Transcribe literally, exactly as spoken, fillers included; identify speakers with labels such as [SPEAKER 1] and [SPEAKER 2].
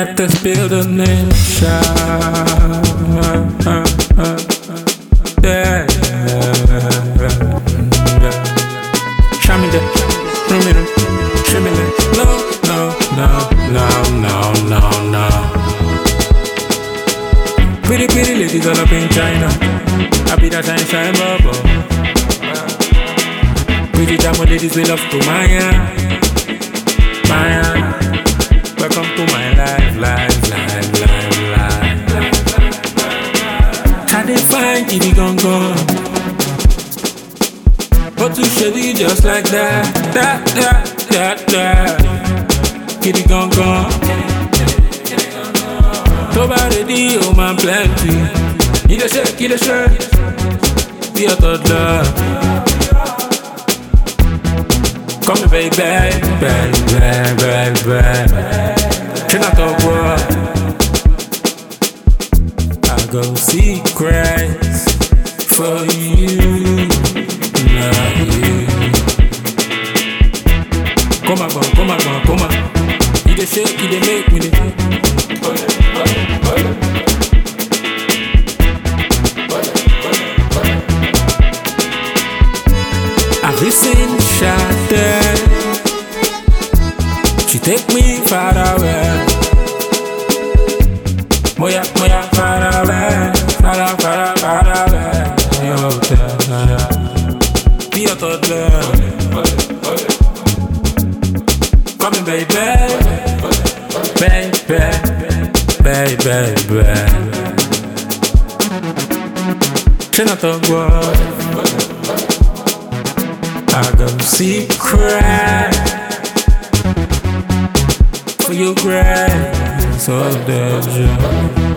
[SPEAKER 1] это спилданный шаг. Yeah, show me that, show me that, show me that. No, no, no, no, no, no, no. Pretty, pretty ladies all up in China. I be that shine, shine bubble. Pretty Jamo ladies we love to Maya, Maya. Welcome to my life, life, life, life, life. How they find Kitty Gong Gong? But to shady just like that, that, that, that, that. Kitty Gong Gong. So bad ready, oh man, plenty. Get a shirt, get a shirt. Be a toddler. Come me baby, baby, baby, baby. Turn out the world. I go secrets for you, not you. Come on, come on, come on. You the shake, you the make me the. I've listened, shattered. She take me far away. Moya, moya, far away. Far, far, far away. Yo, be a toddler. Come in, baby. Baby, baby, baby. She not talk what. I go secret for your grace, so that you